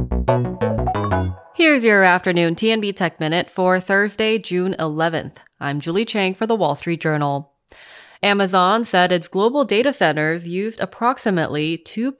Here's your afternoon TNB Tech Minute for Thursday, June 11th. I'm Julie Chang for The Wall Street Journal. Amazon said its global data centers used approximately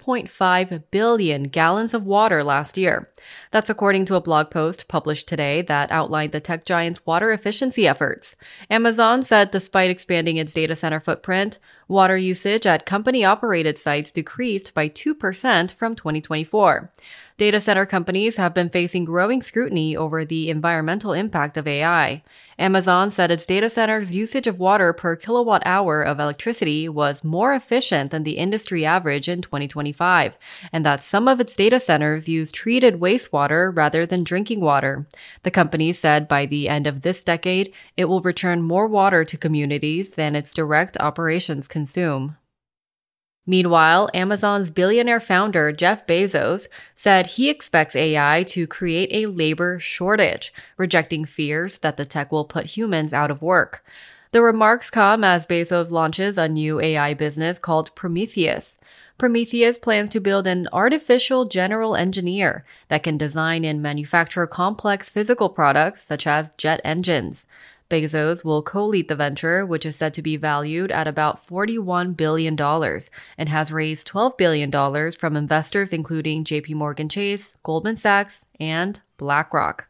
2.5 billion gallons of water last year. That's according to a blog post published today that outlined the tech giant's water efficiency efforts. Amazon said despite expanding its data center footprint, water usage at company-operated sites decreased by 2% from 2024. Data center companies have been facing growing scrutiny over the environmental impact of AI. Amazon said its data centers' usage of water per kilowatt hour of electricity was more efficient than the industry average in 2025, and that some of its data centers use treated wastewater rather than drinking water. The company said by the end of this decade, it will return more water to communities than its direct operations consume. Meanwhile, Amazon's billionaire founder Jeff Bezos said he expects AI to create a labor shortage, rejecting fears that the tech will put humans out of work. The remarks come as Bezos launches a new AI business called Prometheus. Prometheus plans to build an artificial general engineer that can design and manufacture complex physical products such as jet engines. Bezos will co-lead the venture, which is said to be valued at about $41 billion and has raised $12 billion from investors including JP Morgan Chase, Goldman Sachs, and BlackRock.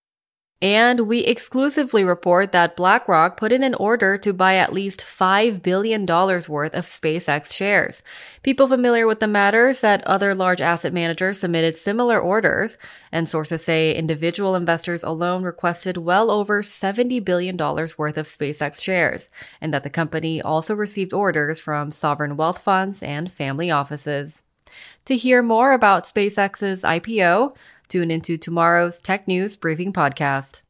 And we exclusively report that BlackRock put in an order to buy at least $5 billion worth of SpaceX shares. People familiar with the matter said other large asset managers submitted similar orders, and sources say individual investors alone requested well over $70 billion worth of SpaceX shares, and that the company also received orders from sovereign wealth funds and family offices. To hear more about SpaceX's IPO, tune into tomorrow's Tech News Briefing podcast.